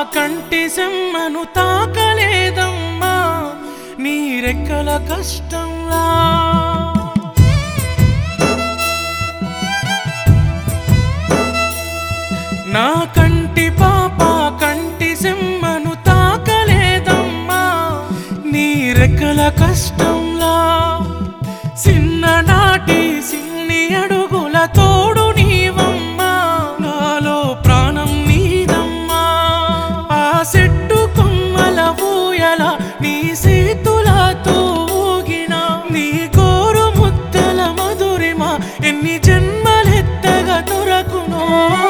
కంటి సెమ్మను తాకలేదమ్మా నీ రెక్కల కష్టంలా నా కంటి పాప కంటి సెమ్మను తాకలేదమ్మా నీ రెక్కల కష్టంలా చిన్ననాటి సిన్ని అడుగుల తోడు నీవమ్మా నాలో ప్రాణం నీదమ్మా ఆ చెట్టు కొమ్మల ఊయల నీ చేతులతో ఊగిన నీ కోరు ముద్దల మధురిమ ఎన్ని జన్మలెత్తగా దొరకునో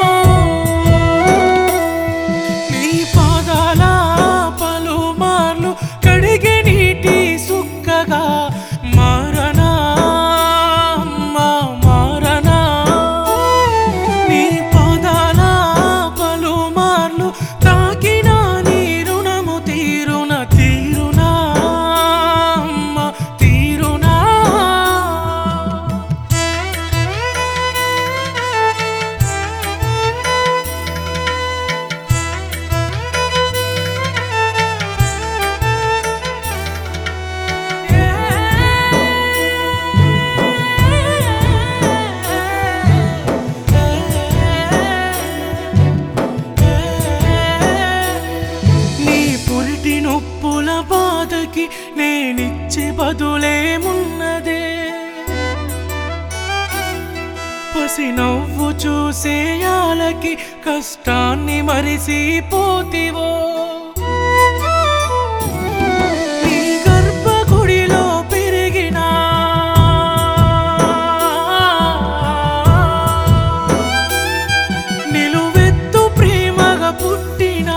నీ పాదాల పలుమార్లు కడిగే నీటి సుక్కగా మారనా అమ్మా మారనా నీ పాదాల పలుమార్లు తాకిన నీ రుణము తీరున తీరునా అమ్మా తీరునా నీ పురిటి నొప్పుల బాధకి నేనిచ్చే బదులేమున్నదే పసి నవ్వు చూసేయాలకి కష్టాన్ని మరిసిపోతివో నీ గర్భగుడిలో పెరిగినా నిలువెత్తు ప్రేమగా పుట్టినా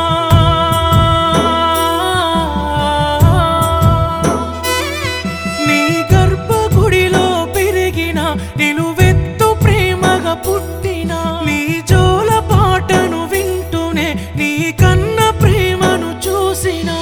నీ గర్భగుడిలో పెరిగిన నిలువెత్తు ప్రేమగా పుట్టినా నీ జోల పాటను వింటూనే నీ కన్న ప్రేమను చూసినా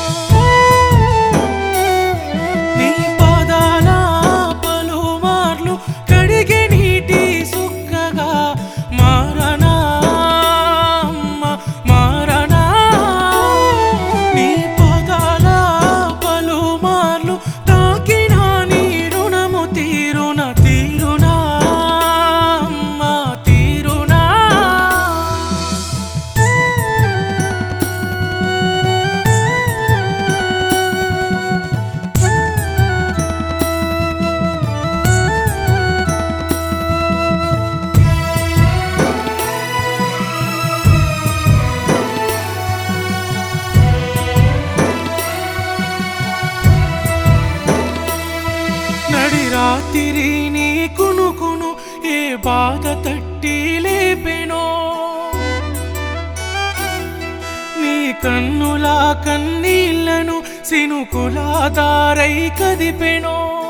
నీ పాదాల పలుమార్లు కడిగే నీటి సుక్కగా మారనా అమ్మా మారనా నీ పాదాల పలుమార్లు తాకిన నీ రుణము తీరున తీరునా అమ్మా తీరునా నడి రాత్రి నీ కునుకును ఏ బాధ తట్టి లేపెనో నీ కన్నుల కన్నీళ్లను సినుకుల దారై కదిపెనో